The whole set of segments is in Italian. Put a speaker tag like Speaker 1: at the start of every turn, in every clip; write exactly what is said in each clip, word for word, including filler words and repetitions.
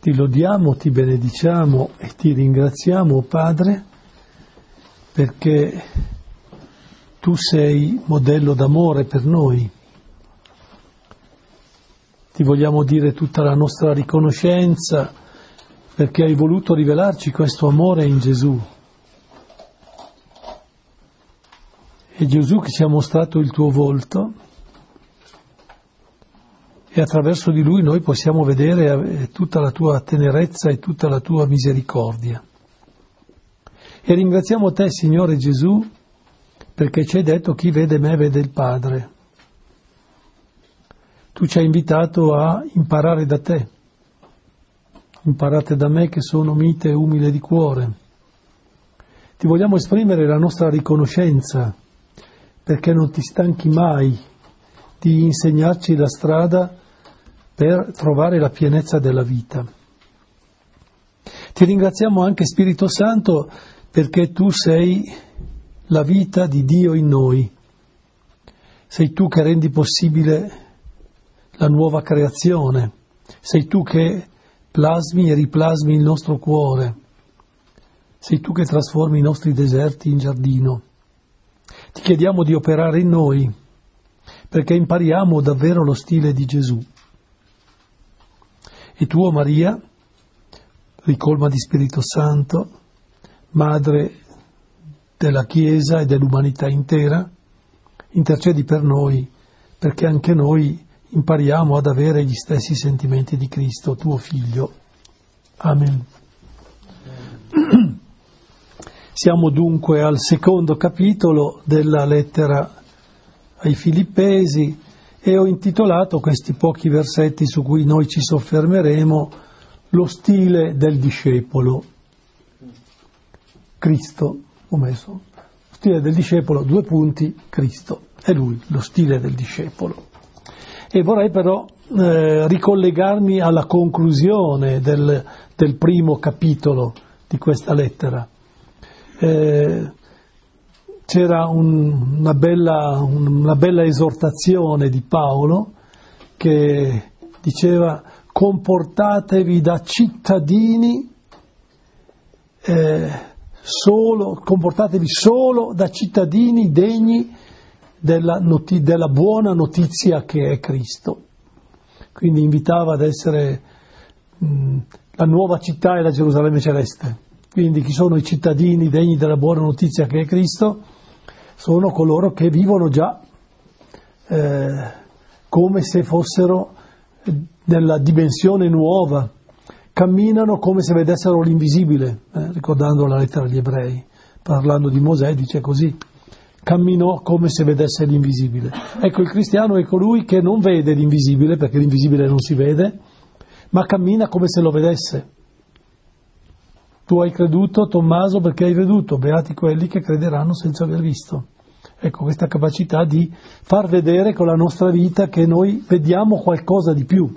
Speaker 1: Ti lodiamo, ti benediciamo e ti ringraziamo, Padre, perché tu sei modello d'amore per noi. Ti vogliamo dire tutta la nostra riconoscenza perché hai voluto rivelarci questo amore in Gesù. È Gesù che ci ha mostrato il tuo volto e attraverso di lui noi possiamo vedere tutta la tua tenerezza e tutta la tua misericordia. E ringraziamo te, Signore Gesù, perché ci hai detto: chi vede me vede il Padre. Tu ci hai invitato a imparare da te. Imparate da me che sono mite e umile di cuore. Ti vogliamo esprimere la nostra riconoscenza perché non ti stanchi mai di insegnarci la strada per trovare la pienezza della vita. Ti ringraziamo anche, Spirito Santo, perché tu sei la vita di Dio in noi. Sei tu che rendi possibile la nuova creazione. Sei tu che plasmi e riplasmi il nostro cuore. Sei tu che trasformi i nostri deserti in giardino. Ti chiediamo di operare in noi perché impariamo davvero lo stile di Gesù. E tu, o Maria, ricolma di Spirito Santo, Madre della Chiesa e dell'umanità intera, intercedi per noi, perché anche noi impariamo ad avere gli stessi sentimenti di Cristo, tuo Figlio. Amen. Siamo dunque al secondo capitolo della lettera ai Filippesi e ho intitolato questi pochi versetti su cui noi ci soffermeremo lo stile del discepolo. Cristo, ho messo, lo stile del discepolo, due punti, Cristo, è lui, lo stile del discepolo. E vorrei però eh, ricollegarmi alla conclusione del, del primo capitolo di questa lettera. Eh, c'era un, una, bella, una bella esortazione di Paolo che diceva: comportatevi da cittadini eh, solo, comportatevi solo da cittadini degni della, noti, della buona notizia che è Cristo. Quindi invitava ad essere mh, la nuova città e la Gerusalemme celeste. Quindi chi sono i cittadini degni della buona notizia che è Cristo? Sono coloro che vivono già eh, come se fossero nella dimensione nuova, camminano come se vedessero l'invisibile, eh, ricordando la lettera agli Ebrei, parlando di Mosè dice così: camminò come se vedesse l'invisibile. Ecco, il cristiano è colui che non vede l'invisibile, perché l'invisibile non si vede, ma cammina come se lo vedesse. Tu hai creduto, Tommaso, perché hai veduto, beati quelli che crederanno senza aver visto. Ecco, questa capacità di far vedere con la nostra vita che noi vediamo qualcosa di più.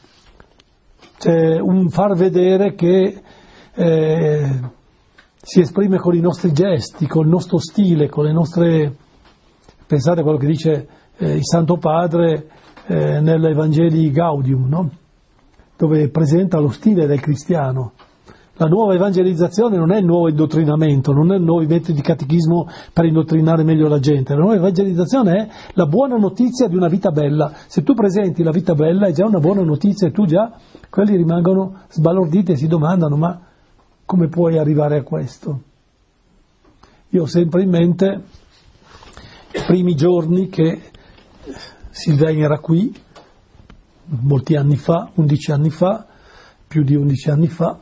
Speaker 1: C'è un far vedere che eh, si esprime con i nostri gesti, con il nostro stile, con le nostre... Pensate a quello che dice eh, il Santo Padre eh, nell'Evangelii Gaudium, no? Dove presenta lo stile del cristiano. La nuova evangelizzazione non è il nuovo indottrinamento, non è il nuovo metodo di catechismo per indottrinare meglio la gente. La nuova evangelizzazione è la buona notizia di una vita bella. Se tu presenti la vita bella è già una buona notizia e tu già, quelli rimangono sbalorditi e si domandano: ma come puoi arrivare a questo? Io ho sempre in mente i primi giorni che Sylvain era qui, molti anni fa, undici anni fa, più di undici anni fa,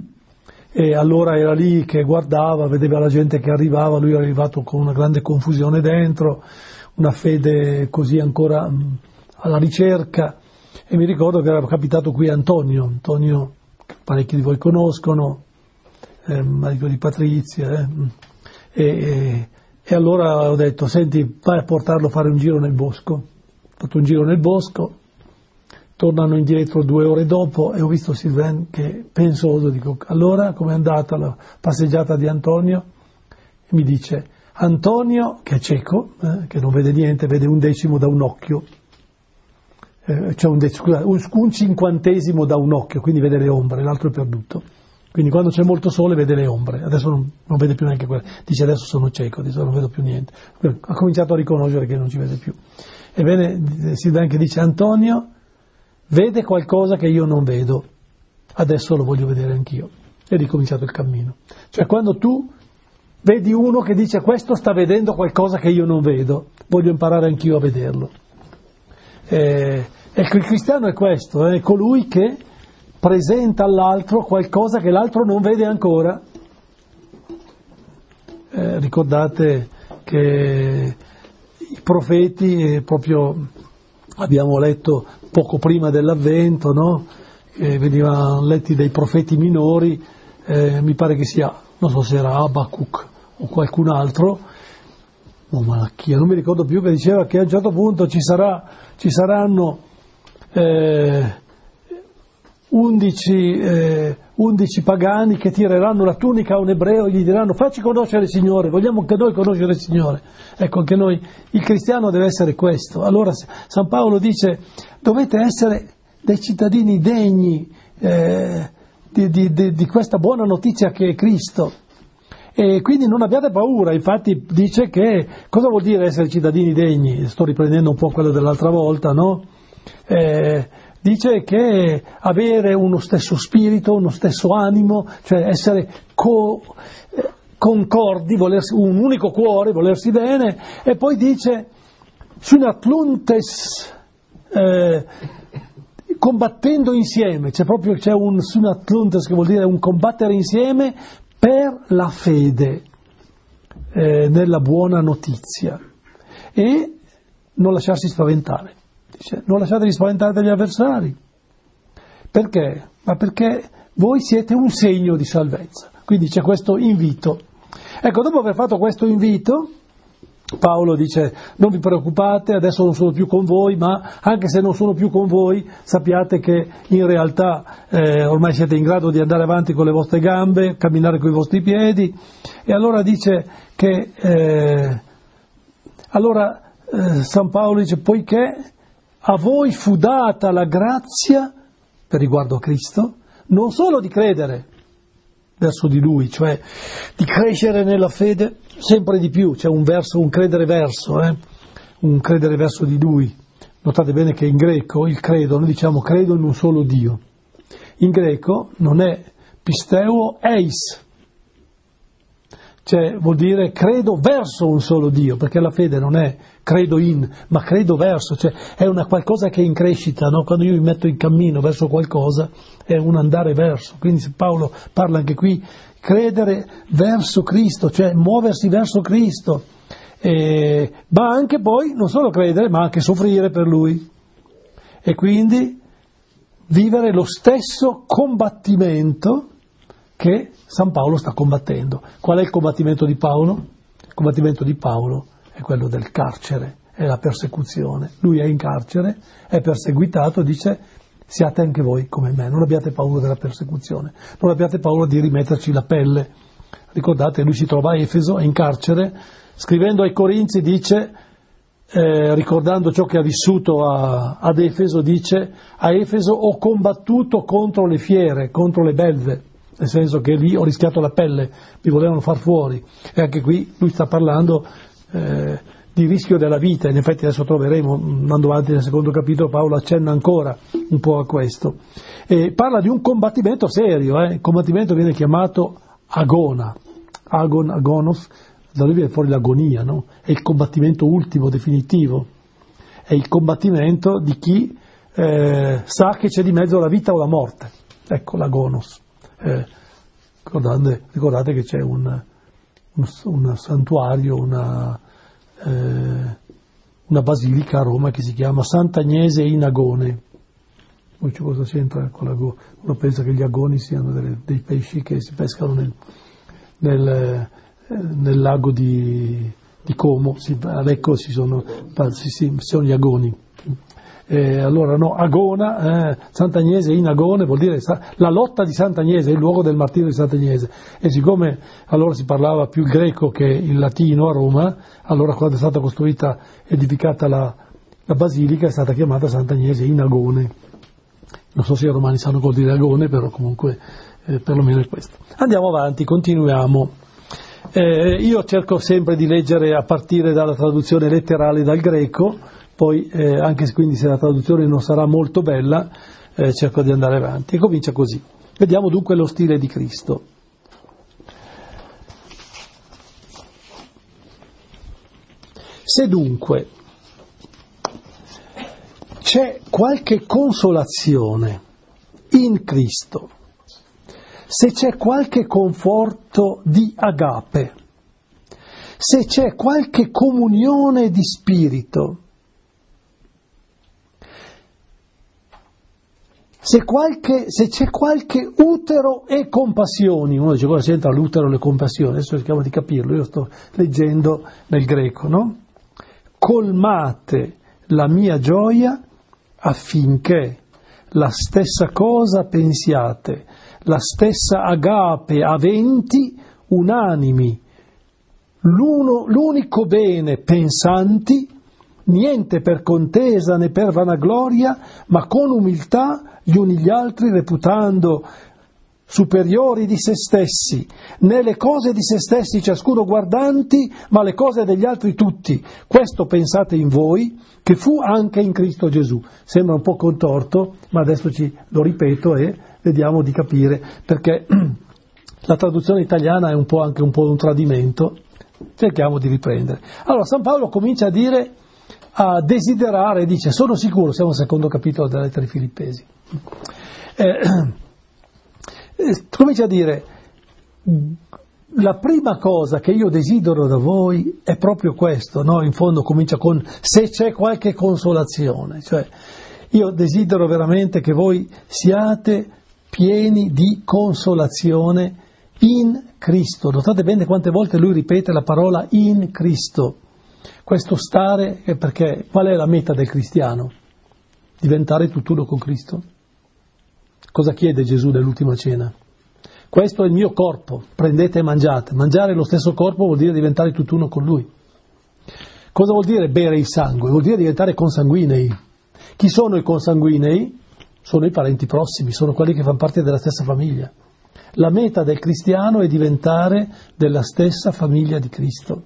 Speaker 1: e allora era lì che guardava, vedeva la gente che arrivava, lui era arrivato con una grande confusione dentro, una fede così ancora mh, alla ricerca, e mi ricordo che era capitato qui Antonio, Antonio che parecchi di voi conoscono, eh, marito di Patrizia, eh, e, e, e allora ho detto: senti, vai a portarlo a fare un giro nel bosco. Ho fatto un giro nel bosco, tornano indietro due ore dopo e ho visto Sylvain che pensoso, dico: allora com'è andata la passeggiata di Antonio? E mi dice: Antonio, che è cieco, eh, che non vede niente, vede un decimo da un occhio. eh, c'è un, scusa, un, un cinquantesimo da un occhio, quindi vede le ombre, l'altro è perduto. Quindi quando c'è molto sole vede le ombre, adesso non, non vede più neanche quelle, dice adesso sono cieco, adesso non vedo più niente, ha cominciato a riconoscere che non ci vede più. Ebbene, si anche dice Antonio vede qualcosa che io non vedo, adesso lo voglio vedere anch'io, e è ricominciato il cammino. Cioè quando tu vedi uno che dice questo sta vedendo qualcosa che io non vedo, voglio imparare anch'io a vederlo. Eh, ecco, il cristiano è questo, è colui che presenta all'altro qualcosa che l'altro non vede ancora. Eh, ricordate che i profeti, eh, proprio abbiamo letto poco prima dell'avvento, no? Eh, venivano letti dai profeti minori, eh, mi pare che sia, non so se era Abacuc o qualcun altro, o Malachia, non mi ricordo più, che diceva che a un certo punto ci, sarà, ci saranno eh, undici, eh, undici pagani che tireranno la tunica a un ebreo e gli diranno facci conoscere il Signore, vogliamo che noi conoscere il Signore. Ecco, anche noi, il cristiano deve essere questo. Allora San Paolo dice dovete essere dei cittadini degni eh, di, di, di, di questa buona notizia che è Cristo. E quindi non abbiate paura, infatti dice che cosa vuol dire essere cittadini degni? Sto riprendendo un po' quello dell'altra volta, no? Eh, dice che avere uno stesso spirito, uno stesso animo, cioè essere co, eh, concordi, volersi, un unico cuore, volersi bene, e poi dice sunatluntes, eh, combattendo insieme, c'è proprio c'è un sunatluntes che vuol dire un combattere insieme per la fede eh, nella buona notizia e non lasciarsi spaventare. Dice, non lasciatevi spaventare dagli avversari. Perché? Ma perché voi siete un segno di salvezza. Quindi c'è questo invito. Ecco, dopo aver fatto questo invito, Paolo dice non vi preoccupate, adesso non sono più con voi, ma anche se non sono più con voi sappiate che in realtà eh, ormai siete in grado di andare avanti con le vostre gambe, camminare con i vostri piedi. E allora dice che eh, allora eh, San Paolo dice poiché a voi fu data la grazia per riguardo a Cristo non solo di credere verso di Lui, cioè di crescere nella fede sempre di più, c'è un verso, un credere verso, eh? un credere verso di Lui. Notate bene che in greco il credo, noi diciamo credo in un solo Dio. In greco non è pisteuo eis, cioè vuol dire credo verso un solo Dio, perché la fede non è credo in, ma credo verso, cioè è una qualcosa che è in crescita, no? Quando io mi metto in cammino verso qualcosa è un andare verso, quindi Paolo parla anche qui credere verso Cristo, cioè muoversi verso Cristo, e, ma anche poi non solo credere ma anche soffrire per Lui e quindi vivere lo stesso combattimento che San Paolo sta combattendo. Qual è il combattimento di Paolo? Il combattimento di Paolo è quello del carcere, è la persecuzione. Lui è in carcere, è perseguitato, dice siate anche voi come me, non abbiate paura della persecuzione, non abbiate paura di rimetterci la pelle. Ricordate, lui si trova a Efeso, è in carcere, scrivendo ai Corinzi dice, eh, ricordando ciò che ha vissuto a, ad Efeso, dice a Efeso ho combattuto contro le fiere, contro le belve, nel senso che lì ho rischiato la pelle, mi volevano far fuori. E anche qui lui sta parlando eh, di rischio della vita, in effetti adesso troveremo, andando avanti nel secondo capitolo, Paolo accenna ancora un po' a questo. E parla di un combattimento serio, eh? Il combattimento viene chiamato agona, agon, agonos, da lui viene fuori l'agonia, no? È il combattimento ultimo, definitivo, è il combattimento di chi eh, sa che c'è di mezzo la vita o la morte, ecco l'agonos. Eh, ricordate, ricordate che c'è un, un, un santuario, una, eh, una basilica a Roma che si chiama Sant'Agnese in Agone. Poi cosa c'entra con l'ago? Uno pensa che gli agoni siano delle, dei pesci che si pescano nel, nel, eh, nel lago di, di Como, si, a Lecco si sono, si, si, sono gli agoni. Eh, allora no, Agona, eh, Sant'Agnese in Agone vuol dire la lotta di Sant'Agnese, il luogo del martirio di Sant'Agnese, e siccome allora si parlava più il greco che il latino a Roma, allora quando è stata costruita, edificata la, la basilica è stata chiamata Sant'Agnese in agone. Non so se i romani sanno cosa dire agone, però comunque eh, perlomeno è questo. Andiamo avanti, continuiamo. Eh, io cerco sempre di leggere a partire dalla traduzione letterale dal greco, poi eh, anche se, quindi se la traduzione non sarà molto bella, eh, cerco di andare avanti. E comincia così. Vediamo dunque lo stile di Cristo. Se dunque c'è qualche consolazione in Cristo, se c'è qualche conforto di agape, se c'è qualche comunione di spirito, se, qualche, se c'è qualche utero e compassioni, uno dice cosa c'entra l'utero e le compassioni, adesso cerchiamo di capirlo, io sto leggendo nel greco, no? Colmate la mia gioia affinché la stessa cosa pensiate, la stessa agape aventi, unanimi, l'uno, l'unico bene pensanti, niente per contesa né per vanagloria, ma con umiltà gli uni gli altri reputando superiori di se stessi, né le cose di se stessi ciascuno guardanti, ma le cose degli altri tutti. Questo pensate in voi, che fu anche in Cristo Gesù. Sembra un po' contorto, ma adesso ci, lo ripeto e vediamo di capire, perché la traduzione italiana è un po' anche un po' un tradimento. Cerchiamo di riprendere. Allora, San Paolo comincia a dire, a desiderare, dice, sono sicuro, siamo al secondo capitolo della lettera ai Filippesi, eh, comincia a dire, la prima cosa che io desidero da voi è proprio questo, no? In fondo comincia con se c'è qualche consolazione, cioè io desidero veramente che voi siate pieni di consolazione in Cristo. Notate bene quante volte lui ripete la parola in Cristo. Questo stare è perché qual è la meta del cristiano? Diventare tutt'uno con Cristo. Cosa chiede Gesù nell'ultima cena? Questo è il mio corpo, prendete e mangiate. Mangiare lo stesso corpo vuol dire diventare tutt'uno con Lui. Cosa vuol dire bere il sangue? Vuol dire diventare consanguinei. Chi sono i consanguinei? Sono i parenti prossimi, sono quelli che fanno parte della stessa famiglia. La meta del cristiano è diventare della stessa famiglia di Cristo.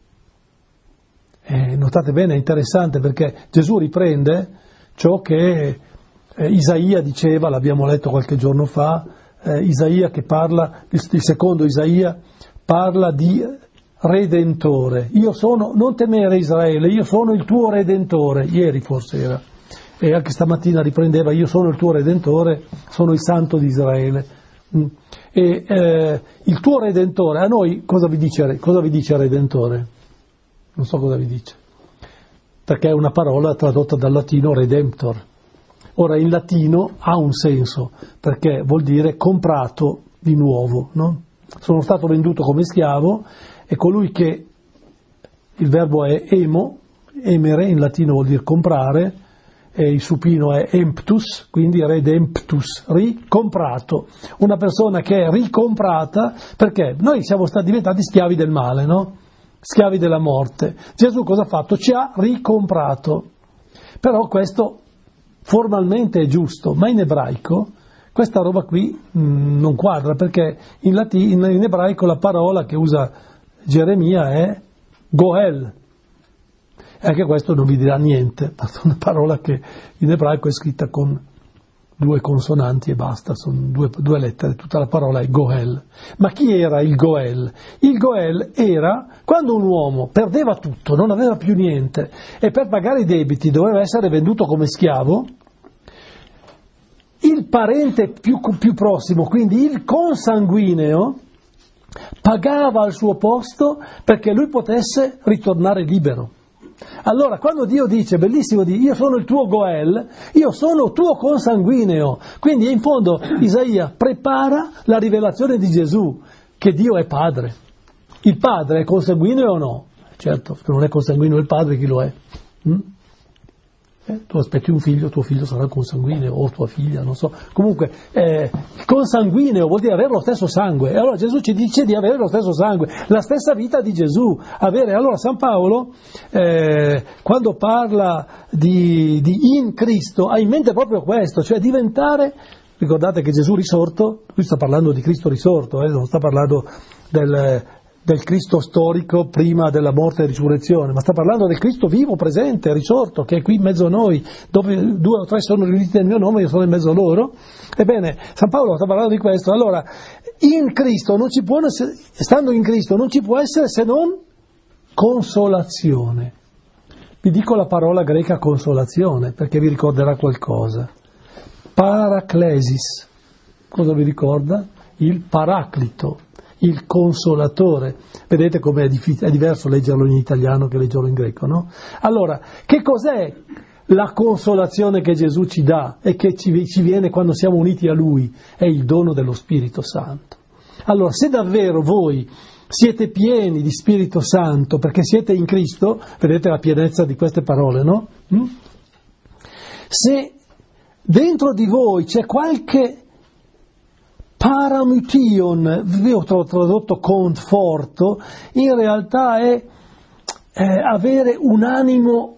Speaker 1: Eh, notate bene, è interessante perché Gesù riprende ciò che eh, Isaia diceva, l'abbiamo letto qualche giorno fa, eh, Isaia che parla, il, il secondo Isaia parla di Redentore. Io sono, non temere Israele, io sono il tuo Redentore, ieri forse era, e anche stamattina riprendeva, io sono il tuo Redentore, sono il Santo di Israele. Mm. E eh, il tuo Redentore, a noi cosa vi dice, cosa vi dice Redentore? Non so cosa vi dice, perché è una parola tradotta dal latino redemptor. Ora in latino ha un senso, perché vuol dire comprato di nuovo, no? Sono stato venduto come schiavo e colui che, il verbo è emo, emere in latino vuol dire comprare, e il supino è emptus, quindi redemptus, ricomprato. Una persona che è ricomprata, perché noi siamo stati diventati schiavi del male, no? Schiavi della morte. Gesù cosa ha fatto? Ci ha ricomprato. Però questo formalmente è giusto, ma in ebraico questa roba qui mh, non quadra, perché in, latino, in ebraico la parola che usa Geremia è goel. E anche questo non vi dirà niente, è una parola che in ebraico è scritta con due consonanti e basta, sono due, due lettere, tutta la parola è goel. Ma chi era il goel? Il goel era quando un uomo perdeva tutto, non aveva più niente, e per pagare i debiti doveva essere venduto come schiavo, il parente più, più prossimo, quindi il consanguineo, pagava al suo posto perché lui potesse ritornare libero. Allora, quando Dio dice, bellissimo, di io sono il tuo Goel, io sono tuo consanguineo, quindi in fondo Isaia prepara la rivelazione di Gesù, che Dio è padre. Il padre è consanguineo o no? Certo, se non è consanguineo il padre, chi lo è? Mm? Eh, tu aspetti un figlio, tuo figlio sarà consanguineo, o tua figlia, non so. Comunque, eh, consanguineo vuol dire avere lo stesso sangue, e allora Gesù ci dice di avere lo stesso sangue, la stessa vita di Gesù, avere. Allora San Paolo, eh, quando parla di, di in Cristo, ha in mente proprio questo, cioè diventare, ricordate che Gesù risorto, lui sta parlando di Cristo risorto, eh, non sta parlando del... del Cristo storico prima della morte e risurrezione, ma sta parlando del Cristo vivo, presente, risorto, che è qui in mezzo a noi, dove due o tre sono riuniti nel mio nome, io sono in mezzo a loro. Ebbene, San Paolo sta parlando di questo. Allora, in Cristo non ci può essere, stando in Cristo non ci può essere se non consolazione. Vi dico la parola greca consolazione, perché vi ricorderà qualcosa. Paraclesis. Cosa vi ricorda? Il paraclito, il consolatore. Vedete com'è difficile, è diverso leggerlo in italiano che leggerlo in greco, no? Allora, che cos'è la consolazione che Gesù ci dà e che ci, ci viene quando siamo uniti a Lui? È il dono dello Spirito Santo. Allora, se davvero voi siete pieni di Spirito Santo perché siete in Cristo, vedete la pienezza di queste parole, no? Mm? Se dentro di voi c'è qualche paramytion, io ho tradotto conforto, in realtà è, è avere un animo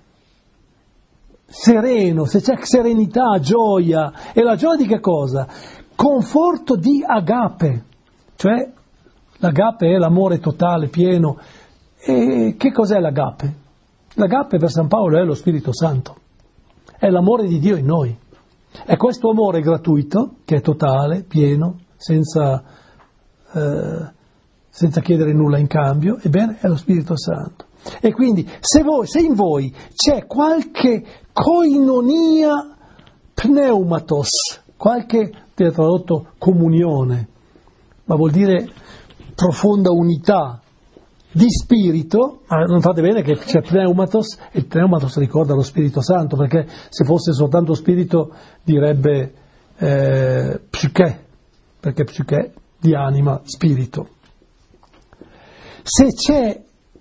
Speaker 1: sereno, se c'è serenità, gioia, e la gioia di che cosa? Conforto di agape, cioè l'agape è l'amore totale, pieno. E che cos'è l'agape? L'agape per San Paolo è lo Spirito Santo, è l'amore di Dio in noi. È questo amore gratuito, che è totale, pieno, senza, eh, senza chiedere nulla in cambio, ebbene è lo Spirito Santo. E quindi se, voi, se in voi c'è qualche koinonia pneumatos, qualche, ti ho tradotto comunione, ma vuol dire profonda unità di spirito, non fate bene che c'è pneumatos, e il pneumatos ricorda lo Spirito Santo, perché se fosse soltanto spirito direbbe eh, psiche, perché psiche di anima, spirito. Se c'è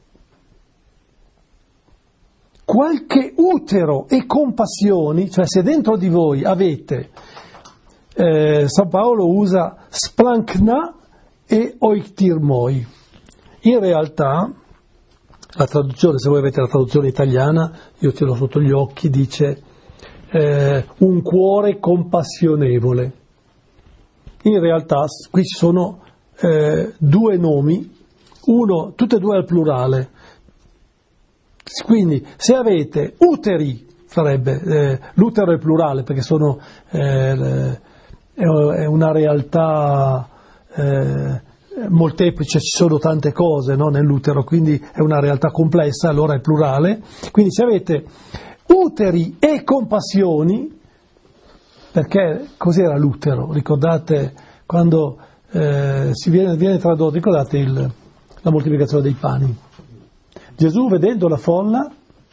Speaker 1: qualche utero e compassioni, cioè se dentro di voi avete, eh, San Paolo usa splankna e oiktirmoi. In realtà, la traduzione, se voi avete la traduzione italiana, io ce l'ho sotto gli occhi, dice eh, un cuore compassionevole. In realtà qui ci sono eh, due nomi, uno, tutte e due al plurale. Quindi se avete uteri, sarebbe, eh, l'utero è plurale perché sono, eh, è una realtà eh, molteplice, ci sono tante cose, no, nell'utero, quindi è una realtà complessa, allora è plurale. Quindi se avete uteri e compassioni, perché cos'era l'utero? Ricordate quando eh, si viene, viene tradotto, ricordate il, la moltiplicazione dei pani? Gesù, vedendo la folla,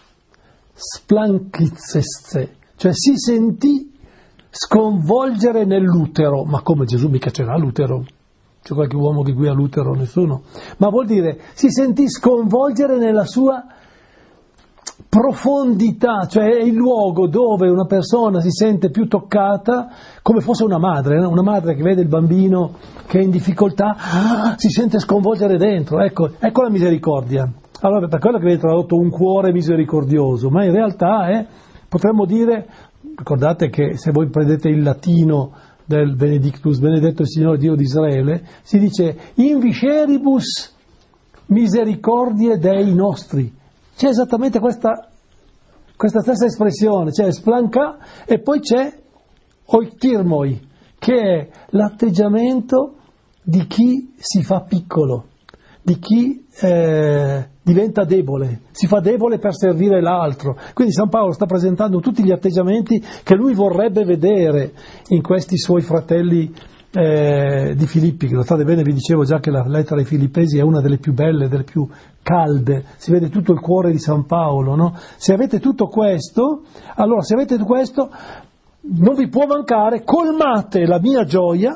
Speaker 1: splanchizesse, cioè si sentì sconvolgere nell'utero. Ma come, Gesù mica c'era l'utero? C'è qualche uomo che qui ha l'utero? Nessuno. Ma vuol dire, si sentì sconvolgere nella sua profondità, cioè è il luogo dove una persona si sente più toccata, come fosse una madre, no? Una madre che vede il bambino che è in difficoltà, ah, si sente sconvolgere dentro. Ecco, ecco la misericordia. Allora, per quello che viene tradotto un cuore misericordioso, ma in realtà è, potremmo dire, ricordate che se voi prendete il latino del Benedictus, benedetto il Signore Dio di Israele, si dice in visceribus misericordie Dei nostri. C'è esattamente questa, questa stessa espressione, c'è splanca e poi c'è oiktirmoi, che è l'atteggiamento di chi si fa piccolo, di chi eh, diventa debole, si fa debole per servire l'altro. Quindi San Paolo sta presentando tutti gli atteggiamenti che lui vorrebbe vedere in questi suoi fratelli eh, di Filippi. Che lo state bene, vi dicevo già che la lettera ai Filippesi è una delle più belle, delle più calde, si vede tutto il cuore di San Paolo, no? Se avete tutto questo, allora se avete questo non vi può mancare, colmate la mia gioia.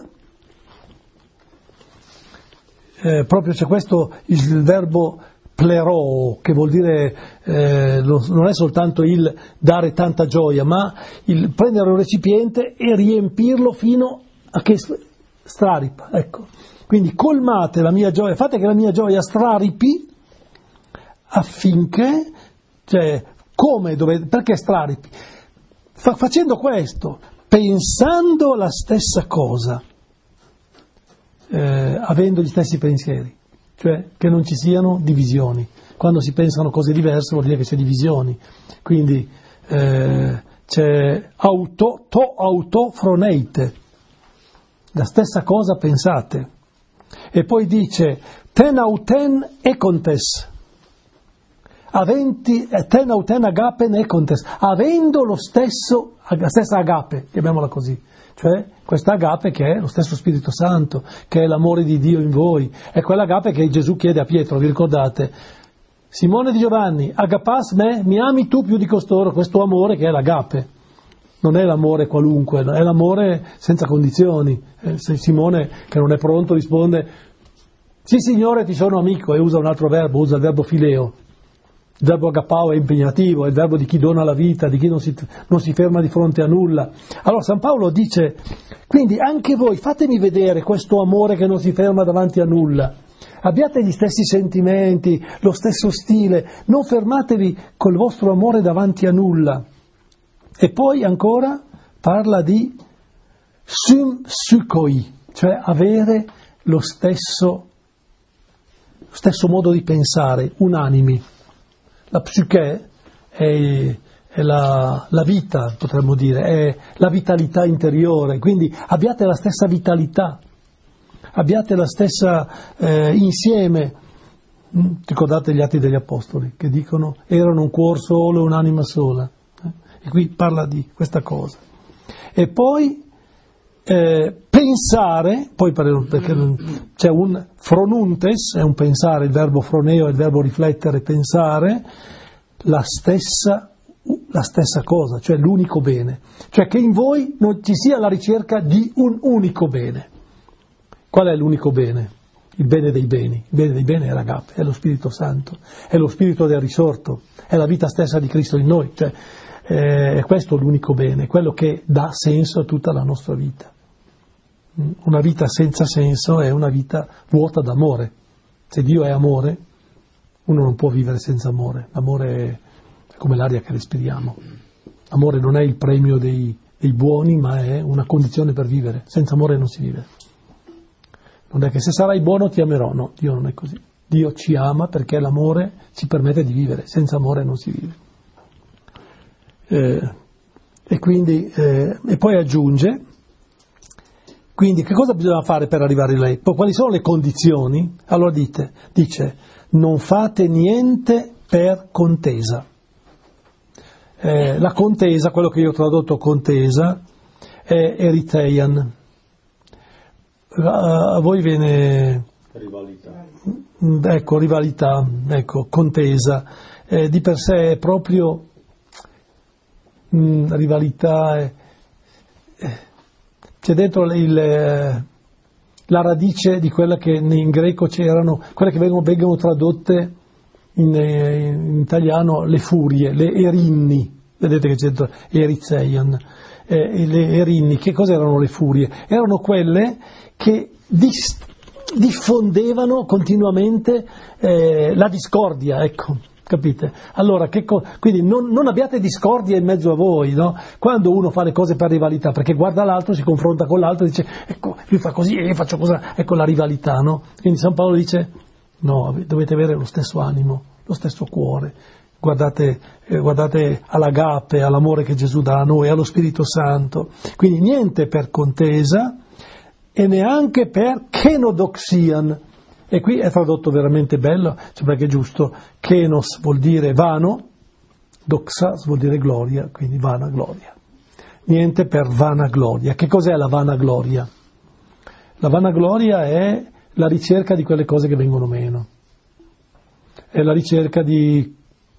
Speaker 1: Eh, proprio c'è questo, il verbo plero, che vuol dire eh, lo, non è soltanto il dare tanta gioia, ma il prendere un recipiente e riempirlo fino che straripa, ecco. Quindi colmate la mia gioia, fate che la mia gioia straripi affinché, cioè, come dovete, perché straripi? Fa, facendo questo, pensando la stessa cosa, eh, avendo gli stessi pensieri, cioè che non ci siano divisioni. Quando si pensano cose diverse vuol dire che c'è divisioni, quindi eh, c'è auto, to autofroneite, la stessa cosa pensate. E poi dice ten auten econtes, aventi, ten auten agapen econtes, avendo lo stesso, la stessa agape, chiamiamola così, cioè questa agape che è lo stesso Spirito Santo, che è l'amore di Dio in voi, è quella agape che Gesù chiede a Pietro, vi ricordate? Simone di Giovanni, agapas me, mi ami tu più di costoro, questo amore che è l'agape. Non è l'amore qualunque, è l'amore senza condizioni. Eh, Simone, che non è pronto, risponde: sì signore, ti sono amico, e usa un altro verbo, usa il verbo fileo. Il verbo agapao è impegnativo, è il verbo di chi dona la vita, di chi non si, non si ferma di fronte a nulla. Allora San Paolo dice, quindi anche voi fatemi vedere questo amore che non si ferma davanti a nulla. Abbiate gli stessi sentimenti, lo stesso stile, non fermatevi col vostro amore davanti a nulla. E poi ancora parla di symsykoi, cioè avere lo stesso, lo stesso modo di pensare, unanimi. La psiche è, è la, la vita, potremmo dire, è la vitalità interiore, quindi abbiate la stessa vitalità, abbiate la stessa eh, insieme. Ricordate gli Atti degli Apostoli che dicono erano un cuor solo e un'anima sola. E qui parla di questa cosa. E poi eh, pensare, poi perché c'è un fronuntes, è un pensare, il verbo froneo è il verbo riflettere, pensare, la stessa, la stessa cosa, cioè l'unico bene. Cioè che in voi non ci sia la ricerca di un unico bene. Qual è l'unico bene? Il bene dei beni. Il bene dei beni è l'agape, è lo Spirito Santo, è lo Spirito del risorto, è la vita stessa di Cristo in noi. Cioè, è questo l'unico bene, quello che dà senso a tutta la nostra vita. Una vita senza senso è una vita vuota d'amore. Se Dio è amore, uno non può vivere senza amore. L'amore è come l'aria che respiriamo. L'amore non è il premio dei, dei buoni, ma è una condizione per vivere. Senza amore non si vive. Non è che se sarai buono ti amerò, no, Dio non è così. Dio ci ama perché l'amore ci permette di vivere, senza amore non si vive. Eh, e quindi eh, e poi aggiunge, quindi che cosa bisogna fare per arrivare lì? Poi, quali sono le condizioni? Allora dite, dice non fate niente per contesa. Eh, la contesa, quello che io ho tradotto contesa, è eriteian. A voi viene
Speaker 2: rivalità,
Speaker 1: ecco, rivalità, ecco, contesa, eh, di per sé è proprio mh, rivalità, eh, eh, c'è dentro il, eh, la radice di quella che in greco c'erano, quelle che vengono, vengono tradotte in, eh, in italiano le furie, le erinni, vedete che c'è dentro erizeian. Eh, le erinni, che cosa erano le furie? Erano quelle che dis- diffondevano continuamente eh, la discordia, ecco, capite? Allora, che co- quindi non, non abbiate discordia in mezzo a voi, no? Quando uno fa le cose per rivalità, perché guarda l'altro, si confronta con l'altro e dice, ecco, lui fa così e io faccio così, ecco la rivalità, no? Quindi San Paolo dice, no, dovete avere lo stesso animo, lo stesso cuore. Guardate, eh, guardate all'agape, all'amore che Gesù dà a noi, allo Spirito Santo. Quindi niente per contesa e neanche per kenodoxian. E qui è tradotto veramente bello, cioè perché è giusto. Kenos vuol dire vano, doxas vuol dire gloria, quindi vana gloria. Niente per vana gloria. Che cos'è la vana gloria? La vana gloria è la ricerca di quelle cose che vengono meno. È la ricerca di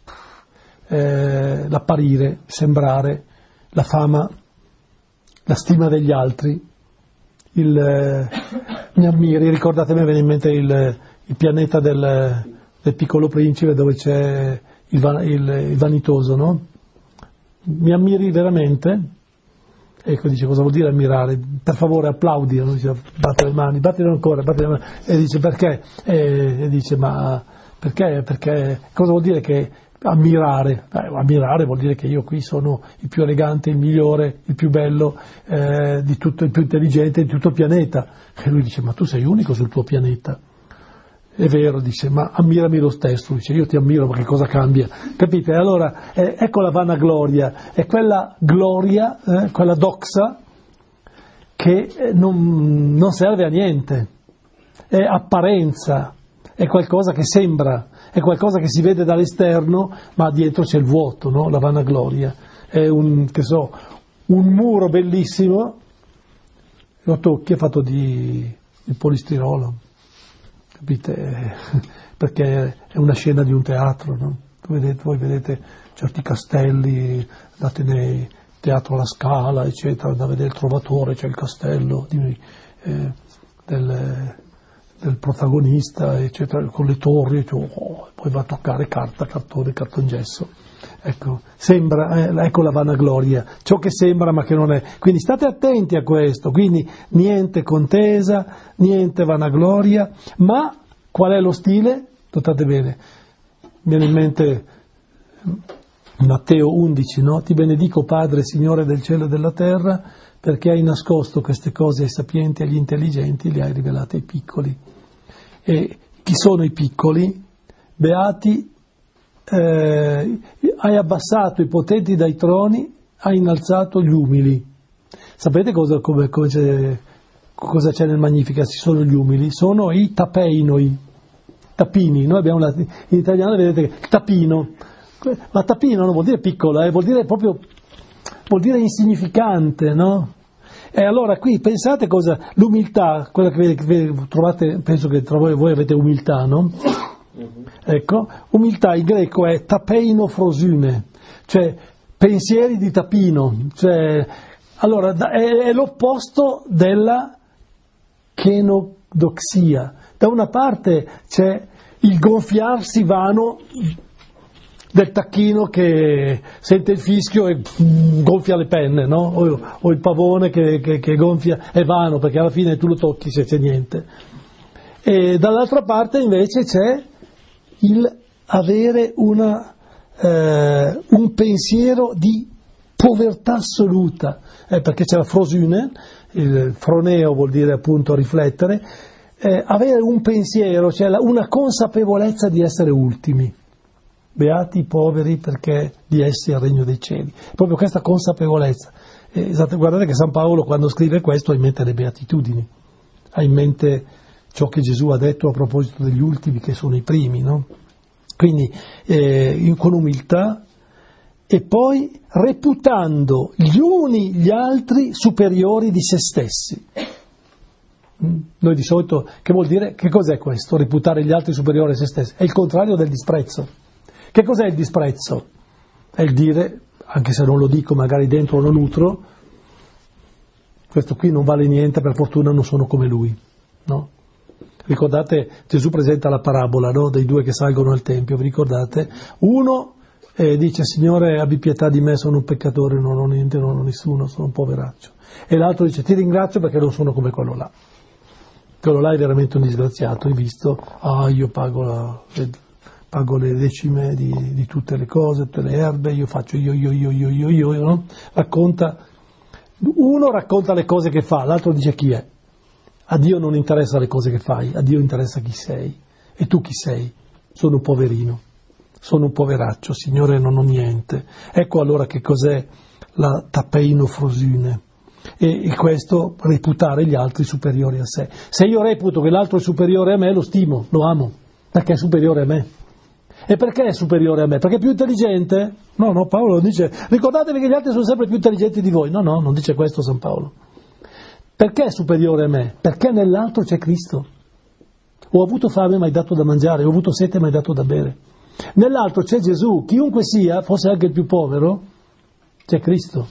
Speaker 1: Eh, l'apparire, sembrare, la fama, la stima degli altri, il eh, mi ammiri, ricordate, me viene in mente il, il pianeta del, del Piccolo Principe dove c'è il, il, il vanitoso, no? Mi ammiri veramente? Ecco, dice, cosa vuol dire ammirare? Per favore applaudi, no? Dice, batte le mani, battilo ancora, batte le mani. E dice, perché? E, e dice, ma perché? Perché cosa vuol dire che ammirare? Eh, ammirare vuol dire che io qui sono il più elegante, il migliore, il più bello, eh, di tutto, il più intelligente di tutto il pianeta. E lui dice, ma tu sei unico sul tuo pianeta. È vero, dice, ma ammirami lo stesso. Dice, io ti ammiro, ma che cosa cambia? Capite? Allora, eh, ecco la vanagloria, è quella gloria, eh, quella doxa, che non, non serve a niente, è apparenza, è qualcosa che sembra, è qualcosa che si vede dall'esterno, ma dietro c'è il vuoto, no? La vanagloria. È un, che so, un muro bellissimo, lo tocchi, è fatto di, di polistirolo. Capite? Perché è una scena di un teatro, no? Voi vedete, voi vedete certi castelli, andate nei teatro alla Scala, eccetera, da vedere il Trovatore, c'è il castello di, eh, del, del protagonista, eccetera, con le torri, cioè, oh, poi va a toccare carta, cartone, cartongesso. Ecco, sembra, eh, ecco la vanagloria, ciò che sembra ma che non è. Quindi state attenti a questo, quindi niente contesa, niente vanagloria, ma qual è lo stile? Notate bene, mi viene in mente Matteo undici, no? Ti benedico Padre, Signore del cielo e della terra, perché hai nascosto queste cose ai sapienti e agli intelligenti, le hai rivelate ai piccoli. E chi sono i piccoli? Beati. Eh, hai abbassato i potenti dai troni, hai innalzato gli umili. Sapete cosa, come, come c'è, cosa c'è nel Magnificat? Ci sono gli umili, sono i tapeinoi, tapini. Noi abbiamo la, in italiano vedete tapino, ma tapino non vuol dire piccolo, eh, vuol dire proprio, vuol dire insignificante, no? E allora qui pensate cosa, l'umiltà, quella che trovate, penso che tra voi, voi avete umiltà, no? Ecco, umiltà in greco è tapeino frosune, cioè pensieri di tapino, cioè, allora è, è l'opposto della chenodoxia. Da una parte c'è il gonfiarsi vano del tacchino che sente il fischio e gonfia le penne, no? O, o il pavone che, che, che gonfia, è vano perché alla fine tu lo tocchi se c'è niente. E dall'altra parte invece c'è il avere una, eh, un pensiero di povertà assoluta, eh, perché c'è la frosune, il froneo vuol dire appunto riflettere, eh, avere un pensiero, cioè la, una consapevolezza di essere ultimi. Beati i poveri perché di essi è il regno dei cieli. Proprio questa consapevolezza. Eh, esatto, guardate che San Paolo quando scrive questo ha in mente le beatitudini, ha in mente ciò che Gesù ha detto a proposito degli ultimi che sono i primi, no? Quindi eh, con umiltà e poi reputando gli uni gli altri superiori di se stessi. Noi di solito, che vuol dire, che cos'è questo? Reputare gli altri superiori a se stessi? È il contrario del disprezzo. Che cos'è il disprezzo? È il dire, anche se non lo dico, magari dentro lo nutro, questo qui non vale niente, per fortuna non sono come lui, no? Ricordate, Gesù presenta la parabola, no? Dei due che salgono al Tempio, vi ricordate? Uno eh, dice, Signore, abbi pietà di me, sono un peccatore, non ho niente, non ho nessuno, sono un poveraccio. E l'altro dice, ti ringrazio perché non sono come quello là. Quello là è veramente un disgraziato, hai visto? Ah, io pago, la, pago le decime di, di tutte le cose, tutte le erbe, io faccio io, io, io, io, io, io, no? Racconta, uno racconta le cose che fa, l'altro dice chi è. A Dio non interessa le cose che fai, a Dio interessa chi sei. E tu chi sei? Sono un poverino, sono un poveraccio, Signore, non ho niente. Ecco allora che cos'è la tapeino frosune. E, e questo reputare gli altri superiori a sé. Se io reputo che l'altro è superiore a me, lo stimo, lo amo, perché è superiore a me. E perché è superiore a me? Perché è più intelligente? No, no, Paolo dice, ricordatevi che gli altri sono sempre più intelligenti di voi. No, no, non dice questo San Paolo. Perché è superiore a me? Perché nell'altro c'è Cristo. Ho avuto fame ma hai dato da mangiare, ho avuto sete ma hai dato da bere. Nell'altro c'è Gesù, chiunque sia, fosse anche il più povero, c'è Cristo.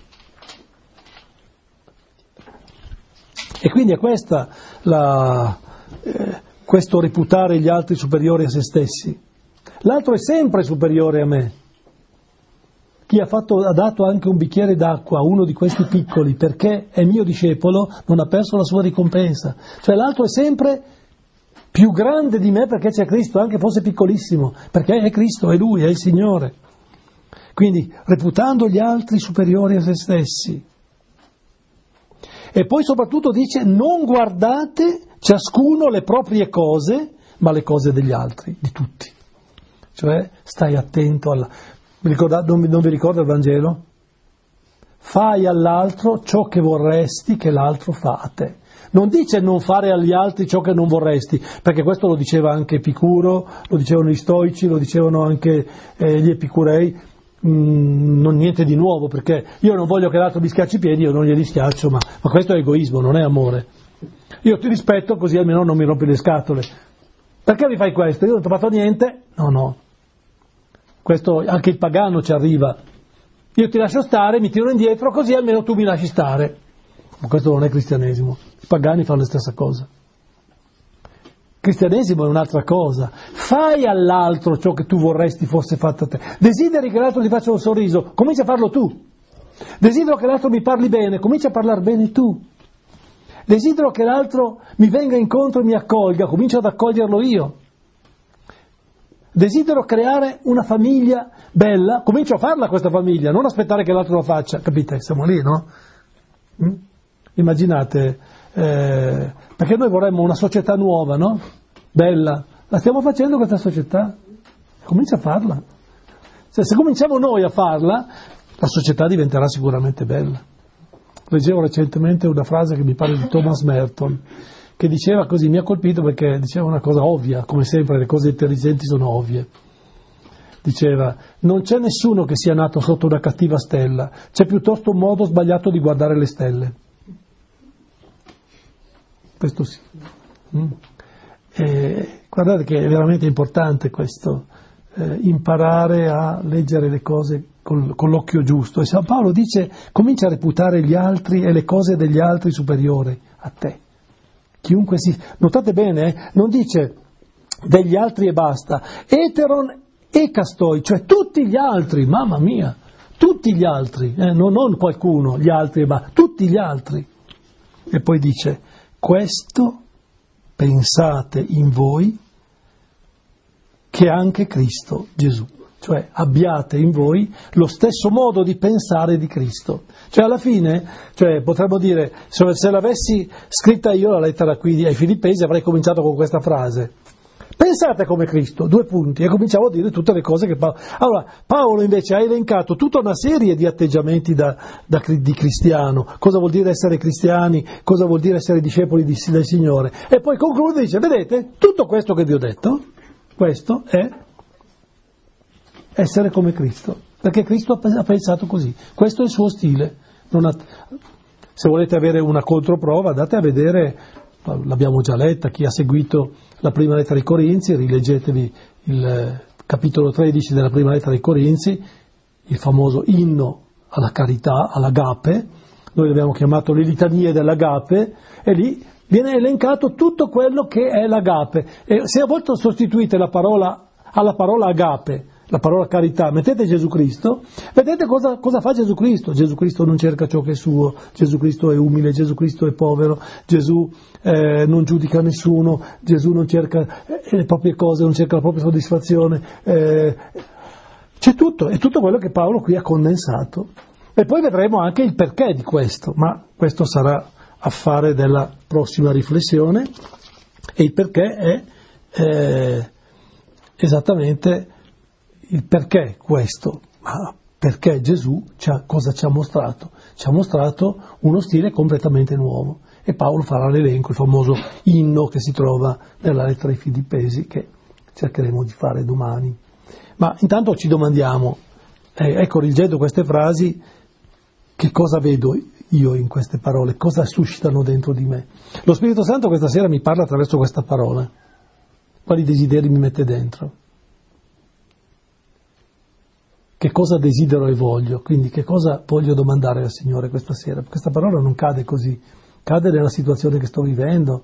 Speaker 1: E quindi è questa la, eh, questo reputare gli altri superiori a se stessi. L'altro è sempre superiore a me. chi ha, fatto, ha dato anche un bicchiere d'acqua a uno di questi piccoli perché è mio discepolo non ha perso la sua ricompensa. Cioè l'altro è sempre più grande di me perché c'è Cristo, anche fosse piccolissimo, perché è Cristo, è Lui, è il Signore. Quindi reputando gli altri superiori a se stessi. E poi soprattutto dice non guardate ciascuno le proprie cose, ma le cose degli altri, di tutti. Cioè stai attento alla... Ricordate, non, non vi ricordo il Vangelo? Fai all'altro ciò che vorresti che l'altro fa a te. Non dice non fare agli altri ciò che non vorresti, perché questo lo diceva anche Epicuro, lo dicevano gli stoici, lo dicevano anche eh, gli epicurei. Mm, non niente di nuovo, perché io non voglio che l'altro mi schiacci i piedi, io non glieli schiaccio, ma, ma questo è egoismo, non è amore. Io ti rispetto così almeno non mi rompi le scatole. Perché mi fai questo? Io non ti ho fatto niente? No, no. Questo anche il pagano ci arriva. Io ti lascio stare, mi tiro indietro, così almeno tu mi lasci stare. Ma questo non è cristianesimo. I pagani fanno la stessa cosa. Il cristianesimo è un'altra cosa. Fai all'altro ciò che tu vorresti fosse fatto a te. Desideri che l'altro ti faccia un sorriso, comincia a farlo tu. Desidero che l'altro mi parli bene, comincia a parlare bene tu. Desidero che l'altro mi venga incontro e mi accolga, comincia ad accoglierlo io. Desidero creare una famiglia bella, comincio a farla questa famiglia, non aspettare che l'altro lo faccia, capite? Siamo lì, no? Mm? Immaginate, eh, perché noi vorremmo una società nuova, no? Bella, la stiamo facendo questa società, comincia a farla. Se, se cominciamo noi a farla, la società diventerà sicuramente bella. Leggevo recentemente una frase che mi pare di Thomas Merton, che diceva così, mi ha colpito perché diceva una cosa ovvia, come sempre le cose intelligenti sono ovvie. Diceva, non c'è nessuno che sia nato sotto una cattiva stella, c'è piuttosto un modo sbagliato di guardare le stelle. Questo sì. Mm. E, guardate che è veramente importante questo, eh, imparare a leggere le cose con, con l'occhio giusto. E San Paolo dice, comincia a reputare gli altri e le cose degli altri superiori a te. Chiunque si... Notate bene, eh? Non dice degli altri e basta. Eteron e castoi, cioè tutti gli altri, mamma mia, tutti gli altri, eh? non, non qualcuno, gli altri e basta, tutti gli altri. E poi dice, questo pensate in voi che anche Cristo Gesù. Cioè abbiate in voi lo stesso modo di pensare di Cristo. Cioè alla fine, cioè, potremmo dire, se, se l'avessi scritta io la lettera qui ai Filippesi avrei cominciato con questa frase. Pensate come Cristo, due punti, e cominciavo a dire tutte le cose che Paolo... Allora, Paolo invece ha elencato tutta una serie di atteggiamenti da, da, di cristiano, cosa vuol dire essere cristiani, cosa vuol dire essere discepoli di, del Signore, e poi conclude e dice, vedete, tutto questo che vi ho detto, questo è essere come Cristo, perché Cristo ha pensato così, questo è il suo stile. Non ha... Se volete avere una controprova, andate a vedere, l'abbiamo già letta, chi ha seguito la prima lettera ai Corinzi, rileggetevi il capitolo tredici della prima lettera ai Corinzi, il famoso inno alla carità, all'agape, noi l'abbiamo chiamato le litanie dell'agape, e lì viene elencato tutto quello che è l'agape. E se a volte sostituite la parola alla parola agape, la parola carità, mettete Gesù Cristo, vedete cosa, cosa fa Gesù Cristo. Gesù Cristo non cerca ciò che è suo, Gesù Cristo è umile, Gesù Cristo è povero, Gesù eh, non giudica nessuno, Gesù non cerca eh, le proprie cose, non cerca la propria soddisfazione, eh, c'è tutto, è tutto quello che Paolo qui ha condensato. E poi vedremo anche il perché di questo, ma questo sarà affare della prossima riflessione, e il perché è eh, esattamente il perché questo, ma perché Gesù ci ha, cosa ci ha mostrato? Ci ha mostrato uno stile completamente nuovo, e Paolo farà l'elenco, il famoso inno che si trova nella lettera ai Filippesi, che cercheremo di fare domani. Ma intanto ci domandiamo, eh, ecco, rileggendo queste frasi, che cosa vedo io in queste parole? Cosa suscitano dentro di me? Lo Spirito Santo questa sera mi parla attraverso questa parola. Quali desideri mi mette dentro? Che cosa desidero e voglio? Quindi che cosa voglio domandare al Signore questa sera? Questa parola non cade così, cade nella situazione che sto vivendo,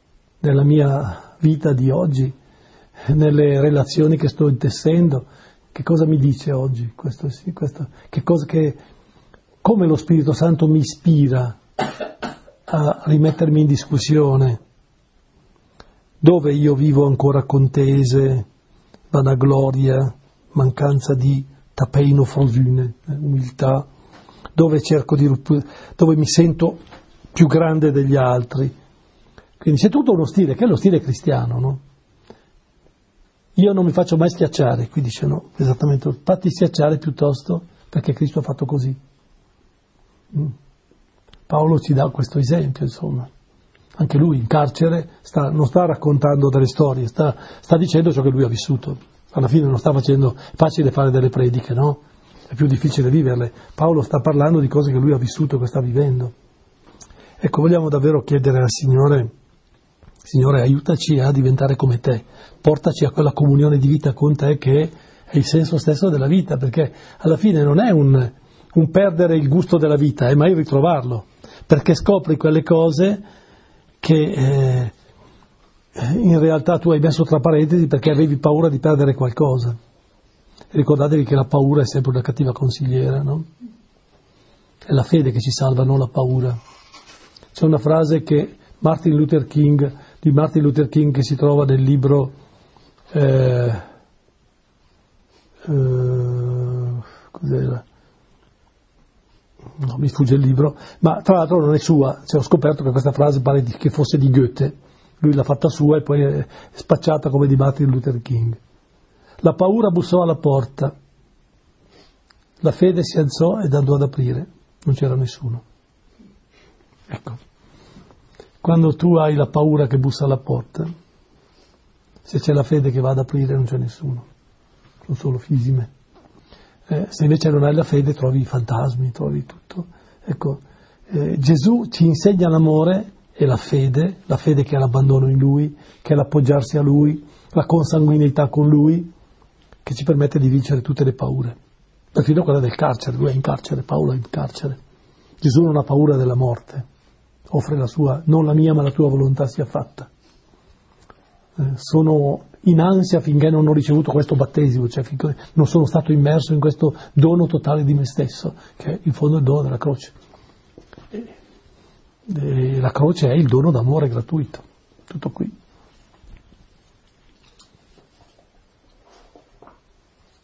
Speaker 1: nella mia vita di oggi, nelle relazioni che sto intessendo, che cosa mi dice oggi? Questo, sì, questo, che cosa che, come lo Spirito Santo mi ispira a rimettermi in discussione, dove io vivo ancora contese, vanagloria, mancanza di tapeino fortune, eh, umiltà, dove cerco di dove mi sento più grande degli altri. Quindi c'è tutto uno stile, che è lo stile cristiano, no? Io non mi faccio mai schiacciare, qui dice no, esattamente, fatti schiacciare piuttosto perché Cristo ha fatto così. Mm. Paolo ci dà questo esempio, insomma. Anche lui in carcere sta, non sta raccontando delle storie, sta, sta dicendo ciò che lui ha vissuto. Alla fine non sta facendo, è facile fare delle prediche, no? È più difficile viverle. Paolo sta parlando di cose che lui ha vissuto, che sta vivendo. Ecco, vogliamo davvero chiedere al Signore, Signore, aiutaci a diventare come te, portaci a quella comunione di vita con te che è il senso stesso della vita, perché alla fine non è un, un perdere il gusto della vita, è mai ritrovarlo, perché scopri quelle cose che eh, in realtà tu hai messo tra parentesi perché avevi paura di perdere qualcosa. Ricordatevi che la paura è sempre una cattiva consigliera, no? È la fede che ci salva, non la paura. C'è una frase che Martin Luther King, di Martin Luther King che si trova nel libro eh, eh, cos'era? No, mi sfugge il libro, ma tra l'altro non è sua, cioè, ho scoperto che questa frase pare di, che fosse di Goethe, lui l'ha fatta sua e poi è spacciata come di Martin Luther King. La paura bussò alla porta, la fede si alzò ed andò ad aprire, non c'era nessuno. Ecco, quando tu hai la paura che bussa alla porta, se c'è la fede che va ad aprire non c'è nessuno, sono solo fisime. Eh, se invece non hai la fede trovi i fantasmi, trovi tutto. Ecco, eh, Gesù ci insegna l'amore e la fede, la fede che è l'abbandono in Lui, che è l'appoggiarsi a Lui, la consanguineità con Lui, che ci permette di vincere tutte le paure. Perfino quella del carcere, lui è in carcere, Paolo è in carcere. Gesù non ha paura della morte, offre la sua, non la mia ma la tua volontà sia fatta. Eh, sono in ansia finché non ho ricevuto questo battesimo, cioè finché non sono stato immerso in questo dono totale di me stesso, che è in fondo il dono della croce. E, e la croce è il dono d'amore gratuito, tutto qui.